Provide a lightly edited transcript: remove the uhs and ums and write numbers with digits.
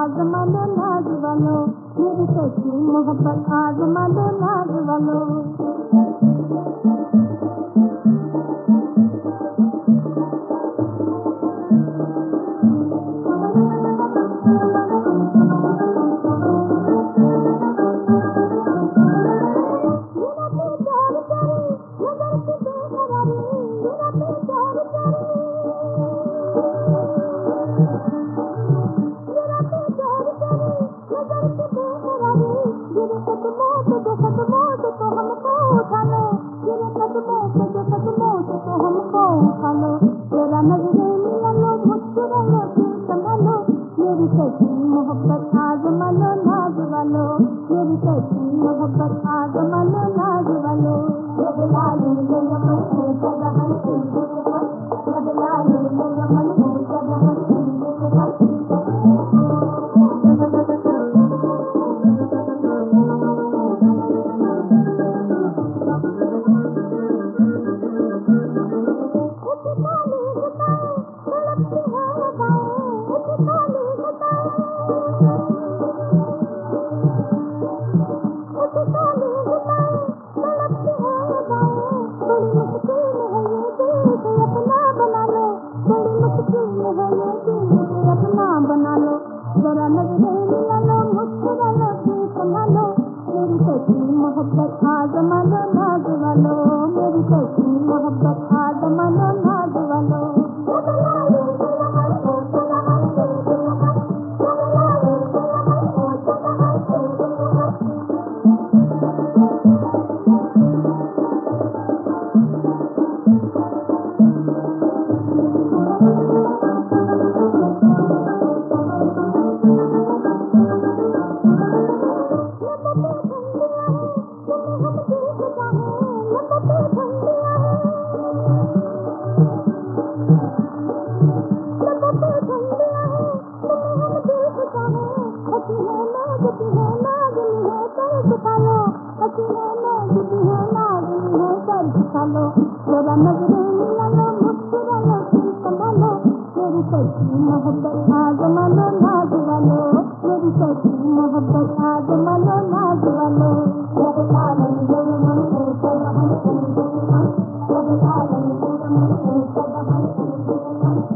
आजमा लो नाज वालो, मेरी सच्ची मोहब्बत आजमा लो नाज वालो। मेरी सच्ची मोहब्बत आजमा लो नाज वालो, मेरी सच्ची मोहब्बत आजमा लो नाज वालो। बदलालू ले यमन को जगहन सिंदूर पर, बदलालू ले यमन को जगहन सिंदूर पर। जरा नजरें मिला लो, मुस्कुरा लो, संभा लो, मेरी सच्ची मोहब्बत आजमा लो नाज वालो, मेरी सच्ची मोहब्बत आजमा लो नाज वालो। जरा नजरें मिला लो, मुस्कुरा लो, संभा लो, मेरी सच्ची मोहब्बत आजमा लो नाज वालो, मेरी सच्ची मोहब्बत आजमा लो नाज वालो। बदलालू ले यमन को जगहन सिंदूर पर, बदलालू ले यमन को जगहन सिंदूर पर।